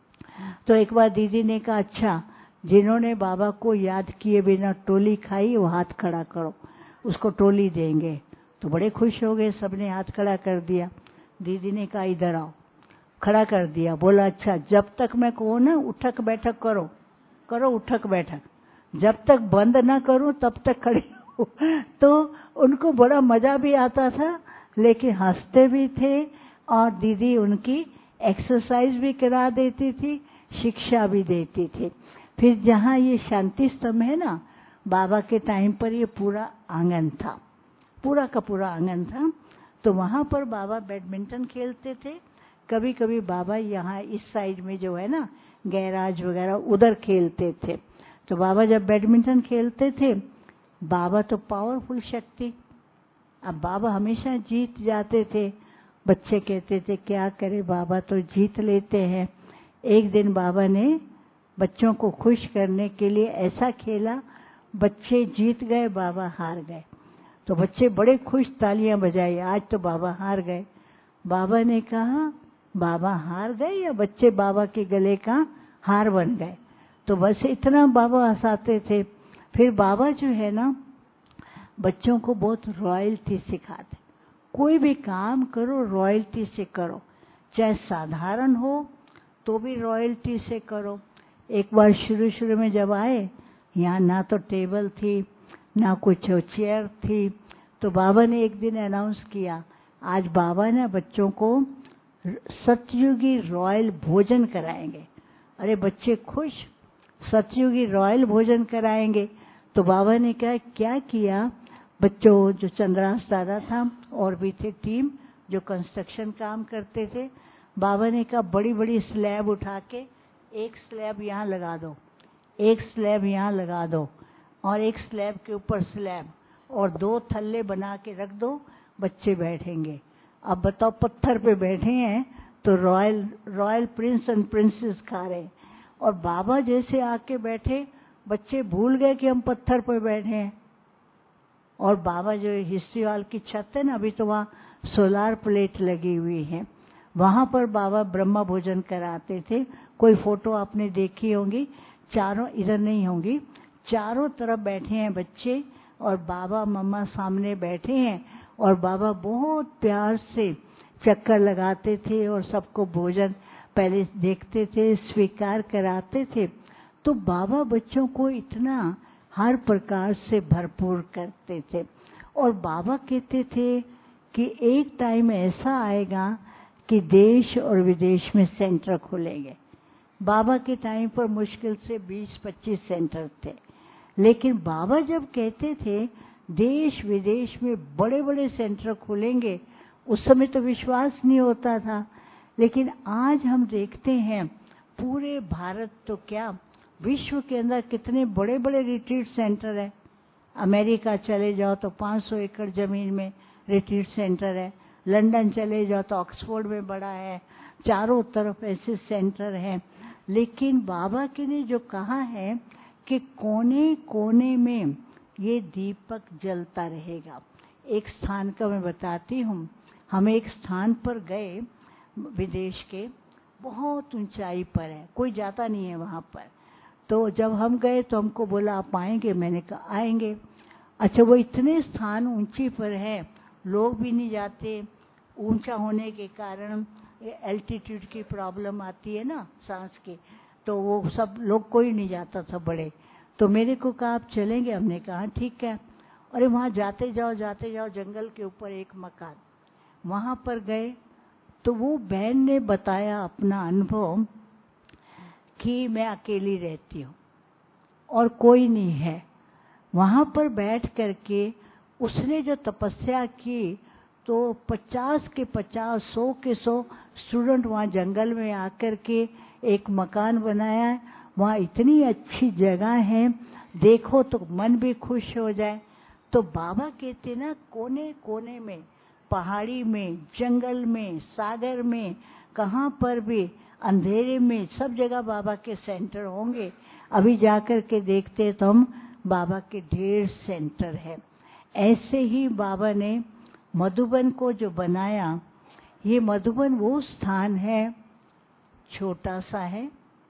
तो एक बार दीदी ने कहा अच्छा, जिन्होंने बाबा को याद किए बिना टोली खाई वो हाथ खड़ा करो, उसको टोली देंगे। तो बड़े खुश हो गए, सबने हाथ खड़ा कर दिया। दीदी ने कहा इधर आओ, खड़ा कर दिया। बोला अच्छा, जब तक मैं कहूँ ना उठक बैठक करो, करो उठक बैठक, जब तक बंद ना करूं तब तक खड़े तो उनको बड़ा मजा भी आता था, लेकिन हंसते भी थे, और दीदी उनकी एक्सरसाइज भी करा देती थी, शिक्षा भी देती थी। फिर जहाँ ये शांति स्तंभ है ना, बाबा के टाइम पर ये पूरा आंगन था, पूरा का पूरा आंगन था। तो वहाँ पर बाबा बैडमिंटन खेलते थे। कभी कभी बाबा यहाँ इस साइड में जो है ना गैराज वगैरह, उधर खेलते थे। तो बाबा जब बैडमिंटन खेलते थे, बाबा तो पावरफुल शक्ति, अब बाबा हमेशा जीत जाते थे। बच्चे कहते थे क्या करे, बाबा तो जीत लेते हैं। एक दिन बाबा ने बच्चों को खुश करने के लिए ऐसा खेला, बच्चे जीत गए, बाबा हार गए। तो बच्चे बड़े खुश, तालियां बजाई, आज तो बाबा हार गए। बाबा ने कहा बाबा हार गए या बच्चे बाबा के गले का हार बन गए? तो बस इतना बाबा हंसाते थे। फिर बाबा जो है ना बच्चों को बहुत रॉयल्टी सिखाते, कोई भी काम करो रॉयल्टी से करो, चाहे साधारण हो तो भी रॉयल्टी से करो। एक बार शुरू शुरू में जब आए, यहाँ ना तो टेबल थी ना कुछ चेयर थी, तो बाबा ने एक दिन अनाउंस किया, आज बाबा ने बच्चों को सतयुगी रॉयल भोजन कराएंगे। अरे बच्चे खुश, सतयुगी रॉयल भोजन कराएंगे। तो बाबा ने कहा क्या किया, बच्चों जो चंद्रास दादा था और भी थे टीम जो कंस्ट्रक्शन काम करते थे, बाबा ने कहा बड़ी बड़ी स्लैब उठा के एक स्लैब यहाँ लगा दो, एक स्लैब यहाँ लगा दो, और एक स्लैब के ऊपर स्लैब, और दो थल्ले बना के रख दो, बच्चे बैठेंगे। अब बताओ पत्थर पे बैठे हैं तो royal royal prince and princess खा रहे हैं, और बाबा जैसे आके बैठे, बच्चे भूल गए कि हम पत्थर पे बैठे हैं। और बाबा जो हिस्ट्री हॉल की छत है ना, अभी तो वहाँ सोलार प्लेट लगी हुई है, वहाँ पर बाबा ब्रह्मा भोजन कराते थे। कोई फोटो आपने देखी होंगी, चारों इधर नहीं होंगी, चारों तरफ बैठे हैं बच्चे और बाबा मम्मा सामने बैठे हैं, और बाबा बहुत प्यार से चक्कर लगाते थे और सबको भोजन पहले देखते थे, स्वीकार कराते थे। तो बाबा बच्चों को इतना हर प्रकार से भरपूर करते थे। और बाबा कहते थे कि एक टाइम ऐसा आएगा कि देश और विदेश में सेंटर खुलेंगे। बाबा के टाइम पर मुश्किल से बीस पच्चीस सेंटर थे, लेकिन बाबा जब कहते थे देश विदेश में बड़े बड़े सेंटर खुलेंगे, उस समय तो विश्वास नहीं होता था। लेकिन आज हम देखते हैं पूरे भारत तो क्या विश्व के अंदर कितने बड़े बड़े रिट्रीट सेंटर है। अमेरिका चले जाओ तो पाँच सौ एकड़ जमीन में रिट्रीट सेंटर है, लंदन चले जाओ तो ऑक्सफोर्ड में बड़ा है, चारों तरफ ऐसे सेंटर हैं। लेकिन बाबा के ने जो कहा है कि कोने कोने में ये दीपक जलता रहेगा। एक स्थान का मैं बताती हूँ, हम एक स्थान पर गए विदेश के, बहुत ऊंचाई पर है, कोई जाता नहीं है वहाँ पर। तो जब हम गए तो हमको बोला आप आएंगे, मैंने कहा आएंगे। अच्छा, वो इतने स्थान ऊंची पर है, लोग भी नहीं जाते, ऊंचा होने के कारण एल्टीट्यूड की प्रॉब्लम आती है ना सांस की, तो वो सब लोग कोई नहीं जाता था बड़े। तो मेरे को कहा आप चलेंगे, हमने कहा ठीक है। अरे वहाँ जाते जाओ जाते जाओ, जंगल के ऊपर एक मकान, वहाँ पर गए तो वो बहन ने बताया अपना अनुभव कि मैं अकेली रहती हूँ और कोई नहीं है। वहाँ पर बैठ करके उसने जो तपस्या की, तो पचास के पचास, सौ के सौ स्टूडेंट वहाँ जंगल में आकर के एक मकान बनाया। वहाँ इतनी अच्छी जगह है, देखो तो मन भी खुश हो जाए। तो बाबा कहते ना कोने कोने में, पहाड़ी में, जंगल में, सागर में, कहाँ पर भी, अंधेरे में, सब जगह बाबा के सेंटर होंगे। अभी जाकर के देखते तो हम बाबा के ढेर सेंटर है। ऐसे ही बाबा ने मधुबन को जो बनाया, ये मधुबन वो स्थान है, छोटा सा है,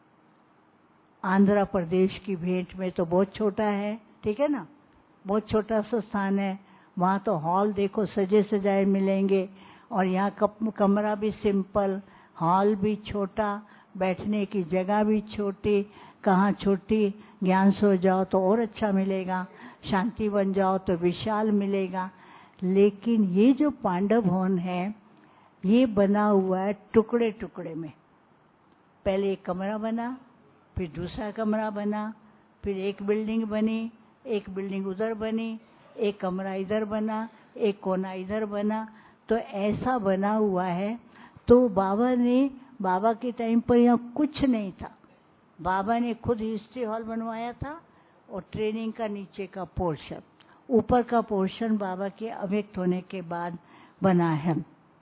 आंध्र प्रदेश की भेंट में तो बहुत छोटा है, ठीक है ना, बहुत छोटा सा स्थान है। वहाँ तो हॉल देखो सजे सजाए मिलेंगे, और यहाँ कप कमरा भी सिंपल, हॉल भी छोटा, बैठने की जगह भी छोटी, कहाँ छोटी, ज्ञान सो जाओ तो और अच्छा मिलेगा। शांति बन जाओ तो विशाल मिलेगा। लेकिन ये जो पांडव भवन है ये बना हुआ है टुकड़े टुकड़े में। पहले एक कमरा बना, फिर दूसरा कमरा बना, फिर एक बिल्डिंग बनी, एक बिल्डिंग उधर बनी, एक कमरा इधर बना, एक कोना इधर बना। तो ऐसा बना हुआ है। तो बाबा ने, बाबा के टाइम पर यहाँ कुछ नहीं था। बाबा ने खुद हिस्ट्री हॉल बनवाया था और ट्रेनिंग का नीचे का पोर्शन, ऊपर का पोर्शन बाबा के अव्यक्त होने के बाद बना है।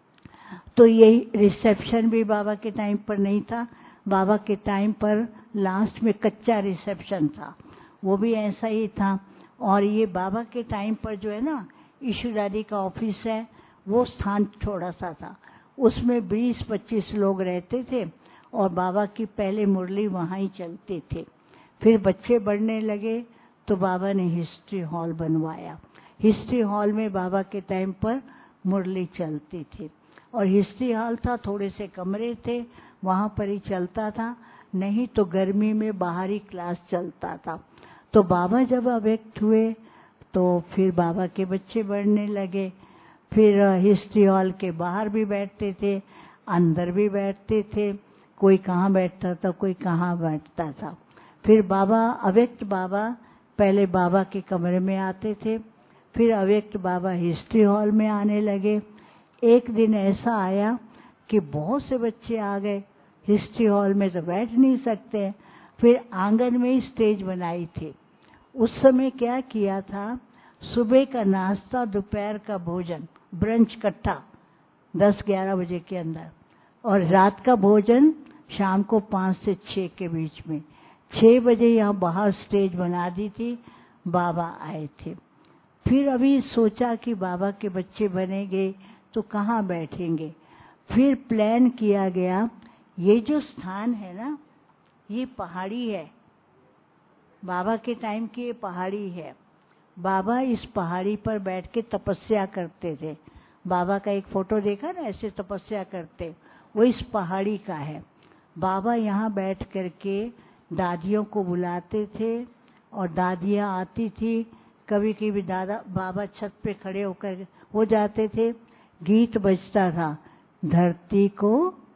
तो यही रिसेप्शन भी बाबा के टाइम पर नहीं था। बाबा के टाइम पर लास्ट में कच्चा रिसेप्शन था, वो भी ऐसा ही था। और ये बाबा के टाइम पर जो है ना ईशू दादी का ऑफिस है, वो स्थान थोड़ा सा था, उसमें बीस पच्चीस लोग रहते थे और बाबा की पहले मुरली वहाँ ही चलते थे। फिर बच्चे बढ़ने लगे तो बाबा ने हिस्ट्री हॉल बनवाया। हिस्ट्री हॉल में बाबा के टाइम पर मुरली चलती थी और हिस्ट्री हॉल था, थोड़े से कमरे थे, वहाँ पर ही चलता था। नहीं तो गर्मी में बाहरी क्लास चलता था। तो बाबा जब अव्यक्त हुए तो फिर बाबा के बच्चे बढ़ने लगे। फिर हिस्ट्री हॉल के बाहर भी बैठते थे, अंदर भी बैठते थे, कोई कहाँ बैठता था, कोई कहाँ बैठता था। फिर बाबा, अव्यक्त बाबा पहले बाबा के कमरे में आते थे, फिर अव्यक्त बाबा हिस्ट्री हॉल में आने लगे। एक दिन ऐसा आया कि बहुत से बच्चे आ गए, हिस्ट्री हॉल में तो बैठ नहीं सकते। फिर आंगन में ही स्टेज बनाई थी। उस समय क्या किया था, सुबह का नाश्ता, दोपहर का भोजन, ब्रंच इकट्ठा दस ग्यारह बजे के अंदर, और रात का भोजन शाम को पाँच से छः के बीच में। छः बजे यहाँ बाहर स्टेज बना दी थी, बाबा आए थे। फिर अभी सोचा कि बाबा के बच्चे बनेंगे तो कहाँ बैठेंगे। फिर प्लान किया गया, ये जो स्थान है ना ये पहाड़ी है, बाबा के टाइम की ये पहाड़ी है। बाबा इस पहाड़ी पर बैठ के तपस्या करते थे। बाबा का एक फोटो देखा ना, ऐसे तपस्या करते, वो इस पहाड़ी का है। बाबा यहाँ बैठ करके दादियों को बुलाते थे और दादियाँ आती थी। कभी कभी दादा बाबा छत पे खड़े होकर हो जाते थे, गीत बजता था, धरती को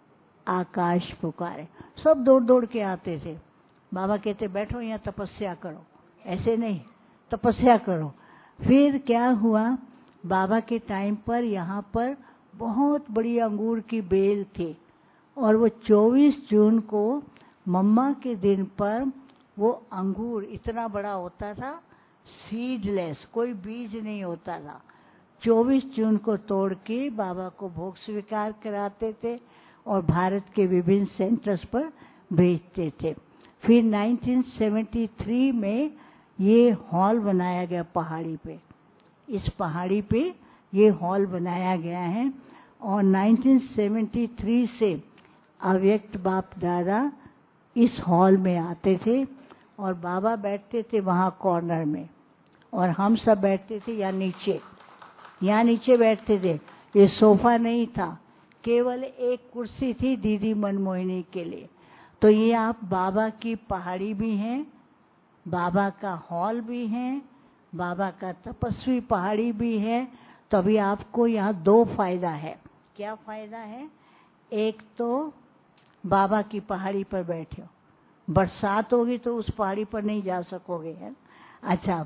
आकाश पुकारे। सब दौड़ दौड़ के आते थे। बाबा कहते बैठो यहाँ तपस्या करो, ऐसे नहीं, तपस्या करो। फिर क्या हुआ, बाबा के टाइम पर यहाँ पर बहुत बड़ी अंगूर की बेल थी और वो चौबीस जून को मम्मा के दिन पर वो अंगूर इतना बड़ा होता था, सीडलेस, कोई बीज नहीं होता था। चौबीस जून को तोड़ के बाबा को भोग स्वीकार कराते थे और भारत के विभिन्न सेंटर्स पर भेजते थे। फिर उन्नीस सौ तिहत्तर में ये हॉल बनाया गया पहाड़ी पे, इस पहाड़ी पे ये हॉल बनाया गया है। और उन्नीस सौ तिहत्तर से अव्यक्त बाप दादा इस हॉल में आते थे और बाबा बैठते थे वहाँ कॉर्नर में और हम सब बैठते थे यहाँ नीचे, यहाँ नीचे बैठते थे। ये सोफा नहीं था, केवल एक कुर्सी थी दीदी मनमोहिनी के लिए। तो ये आप बाबा की पहाड़ी भी हैं, बाबा का हॉल भी है, बाबा का तपस्वी पहाड़ी भी है। तो अभी आपको यहाँ दो फायदा है। क्या फायदा है? एक तो बाबा की पहाड़ी पर बैठे हो, बरसात होगी तो उस पहाड़ी पर नहीं जा सकोगे, है। अच्छा,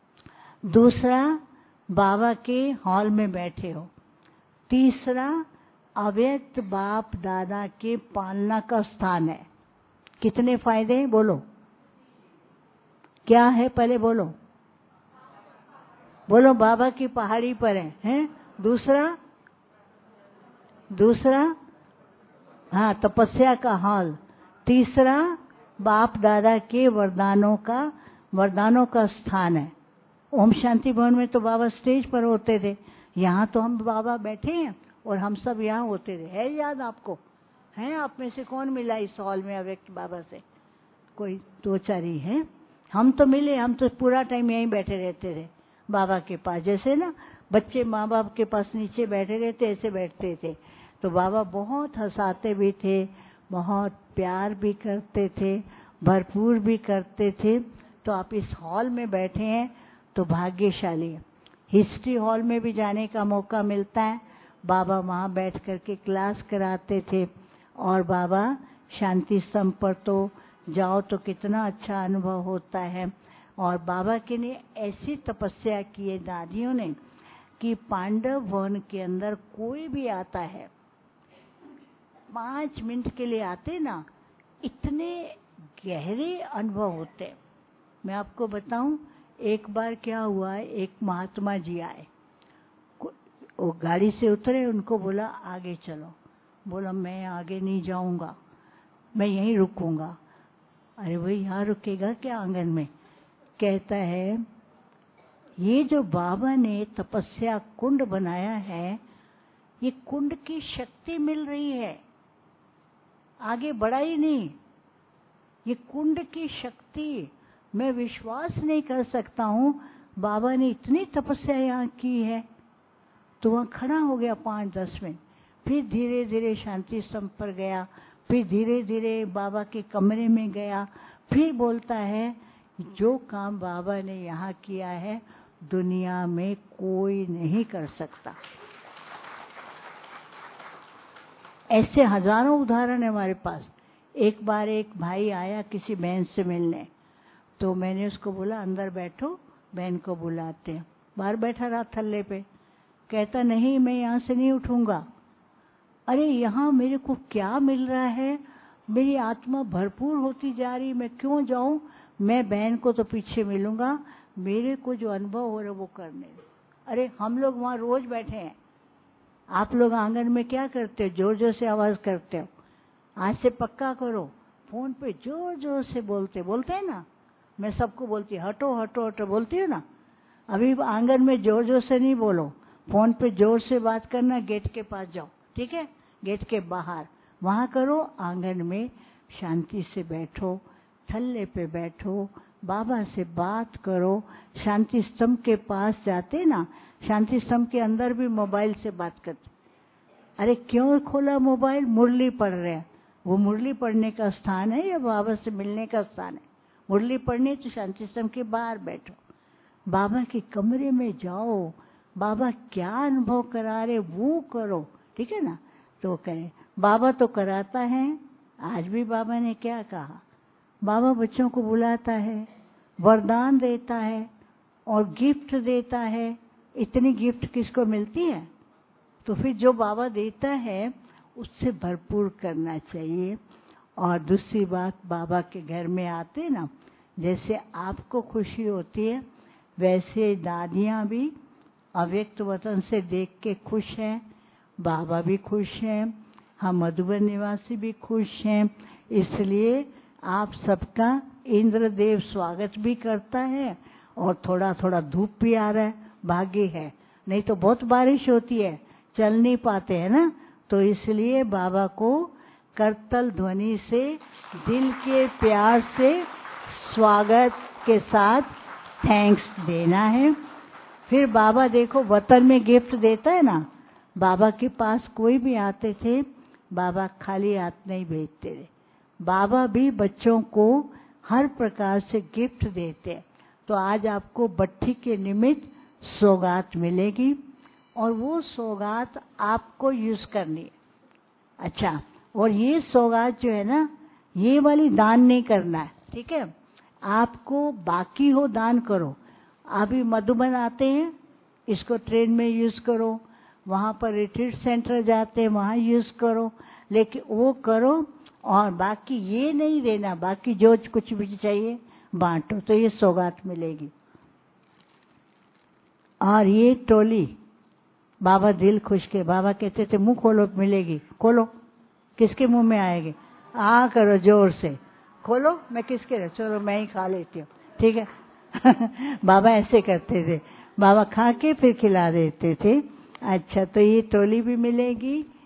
दूसरा बाबा के हॉल में बैठे हो। तीसरा अव्यक्त बाप दादा के पालना का स्थान है। कितने फायदे हैं बोलो, क्या है पहले बोलो, बोलो। बाबा की पहाड़ी पर है, हैं? दूसरा दूसरा हाँ तपस्या का हॉल। तीसरा बाप दादा के वरदानों का वरदानों का स्थान है। ओम शांति भवन में तो बाबा स्टेज पर होते थे, यहाँ तो हम बाबा बैठे हैं और हम सब यहाँ होते थे। है याद आपको? हैं आप में से कौन मिला इस हॉल में अव्यक्त बाबा से? कोई दो चार ही है। हम तो मिले, हम तो पूरा टाइम यहीं बैठे रहते थे बाबा के पास। जैसे ना बच्चे माँ बाप के पास नीचे बैठे रहते, ऐसे बैठते थे। तो बाबा बहुत हंसाते भी थे, बहुत प्यार भी करते थे, भरपूर भी करते थे। तो आप इस हॉल में बैठे हैं तो भाग्यशाली है। हिस्ट्री हॉल में भी जाने का मौका मिलता है, बाबा वहाँ बैठ कर के क्लास कराते थे। और बाबा शांति स्तंभ पर तो जाओ तो कितना अच्छा अनुभव होता है। और बाबा के ने ऐसी तपस्या की है दादियों ने कि पांडव वन के अंदर कोई भी आता है, पाँच मिनट के लिए आते ना, इतने गहरे अनुभव होते। मैं आपको बताऊं, एक बार क्या हुआ, एक महात्मा जी आए, वो गाड़ी से उतरे, उनको बोला आगे चलो। बोला मैं आगे नहीं जाऊंगा, मैं यहीं रुकूंगा। अरे भाई यहाँ रुकेगा क्या आंगन में? कहता है ये जो बाबा ने तपस्या कुंड बनाया है, ये कुंड की शक्ति मिल रही है, आगे बढ़ा ही नहीं। ये कुंड की शक्ति, मैं विश्वास नहीं कर सकता हूँ, बाबा ने इतनी तपस्या यहाँ की है। तो वहाँ खड़ा हो गया पाँच दस मिनट, फिर धीरे धीरे शांति स्तंभ पर गया, फिर धीरे धीरे बाबा के कमरे में गया, फिर बोलता है जो काम बाबा ने यहाँ किया है दुनिया में कोई नहीं कर सकता। ऐसे हजारों उदाहरण है हमारे पास। एक बार एक भाई आया किसी बहन से मिलने, तो मैंने उसको बोला अंदर बैठो, बहन को बुलाते हैं। बाहर बैठा रहा थल्ले पे, कहता नहीं मैं यहाँ से नहीं उठूंगा। अरे यहाँ मेरे को क्या मिल रहा है, मेरी आत्मा भरपूर होती जा रही, मैं क्यों जाऊं, मैं बहन को तो पीछे मिलूंगा, मेरे को जो अनुभव हो रहा है वो करने। अरे हम लोग वहाँ रोज बैठे हैं, आप लोग आंगन में क्या करते हो, जोर जोर से आवाज करते हो। आज से पक्का करो, फोन पे जोर जोर से बोलते बोलते हैं ना, मैं सबको बोलती हटो हटो हटो बोलती हूँ ना। अभी आंगन में जोर जोर से नहीं बोलो, फोन पे जोर से बात करना, गेट के पास जाओ, ठीक है, गेट के बाहर वहाँ करो। आंगन में शांति से बैठो, थल्ले पे बैठो, बाबा से बात करो। शांति स्तंभ के पास जाते ना, शांति स्तंभ के अंदर भी मोबाइल से बात करते। अरे क्यों खोला मोबाइल, मुरली पढ़ रहे हैं, वो मुरली पढ़ने का स्थान है या बाबा से मिलने का स्थान है? मुरली पढ़ने तो शांति स्तंभ के बाहर बैठो, बाबा के कमरे में जाओ, बाबा क्या अनुभव करा रहे वो करो, ठीक है ना। तो करें, बाबा तो कराता है। आज भी बाबा ने क्या कहा, बाबा बच्चों को बुलाता है, वरदान देता है और गिफ्ट देता है। इतनी गिफ्ट किसको मिलती है? तो फिर जो बाबा देता है उससे भरपूर करना चाहिए। और दूसरी बात, बाबा के घर में आते ना, जैसे आपको खुशी होती है वैसे दादियाँ भी अव्यक्त वतन से देख के खुश हैं, बाबा भी खुश हैं, हम मधुबन निवासी भी खुश हैं। इसलिए आप सबका इंद्रदेव स्वागत भी करता है और थोड़ा थोड़ा धूप भी आ रहा है, भाग्य है, नहीं तो बहुत बारिश होती है, चल नहीं पाते हैं ना। तो इसलिए बाबा को करतल ध्वनि से, दिल के प्यार से स्वागत के साथ थैंक्स देना है। फिर बाबा देखो वतन में गिफ्ट देता है ना, बाबा के पास कोई भी आते थे, बाबा खाली हाथ नहीं भेजते थे, बाबा भी बच्चों को हर प्रकार से गिफ्ट देते। तो आज आपको बट्ठी के निमित्त सौगात मिलेगी और वो सौगात आपको यूज करनी है। अच्छा, और ये सौगात जो है ना, ये वाली दान नहीं करना है, ठीक है, आपको बाकी हो दान करो। अभी मधुबन आते हैं, इसको ट्रेन में यूज करो, वहाँ पर रिट्रीट सेंटर जाते हैं वहाँ यूज करो, लेकिन वो करो और बाकी ये नहीं देना, बाकी जो कुछ भी चाहिए बांटो, तो ये सौगात मिलेगी। और ये टोली बाबा दिल खुश के, बाबा कहते थे मुंह खोलो मिलेगी, खोलो, किसके मुंह में आएगी, आ करो जोर से, खोलो, मैं किसके रहे, चलो मैं ही खा लेती हूँ, ठीक है। बाबा ऐसे करते थे, बाबा खा के फिर खिला देते थे। अच्छा, तो ये टोली भी मिलेगी